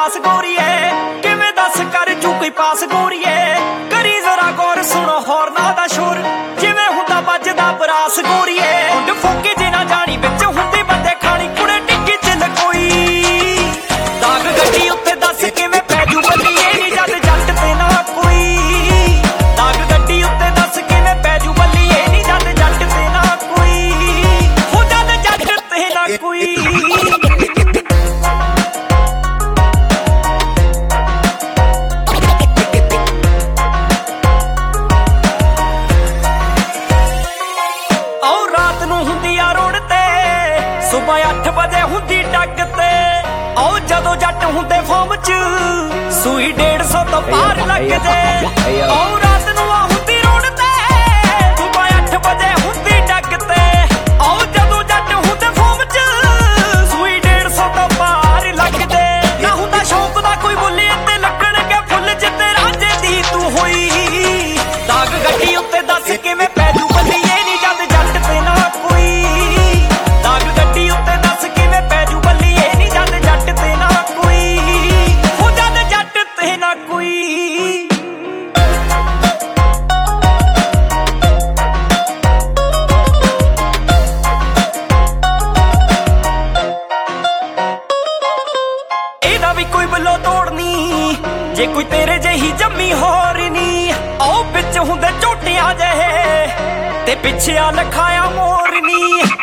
खास गोरीए किवें दस कर जू कोई पास गोरीए करी जरा गौर सुनो होरना दा शोर जिवें हुंदा बजदा बरास गोरीए हुंड फोके जे ना जानी विच हुंदी बंदे खानी कुड़े टिक्की च लकोई दाग गड्डी उत्ते दस किवें पै जू बल्लीए नी जद जट ते ना कोई दाग गड्डी उत्ते दस किवें पै जू बल्लीए नी जद जट ते ना कोई हो जद जट ते ना कोई सुबह 8 बजे हुंदी टक ते ओ जदों जट हुंदे फॉर्म च सूई 150 तो पार लगदे ओ रात नूं हुंदी रोड ते सुबह 8 बजे हुंदी टक ते ओ जदों जट हुंदे फॉर्म च सूई 150 तो पार लगदे ना हुंदा शौक दा कोई बोले ते लगणगे फुੱਲ जिते रांझे दी तू होई दाग गड्डी उत्ते दस किवें पै जू बल्लीए नी जद जट ते ना कोई कोई बलो तोड़नी जे कोई तेरे जेही जम्मी होर नी आओ बिच हुंदे झोटियां जहे ते पिछे आ लखाया मोर नी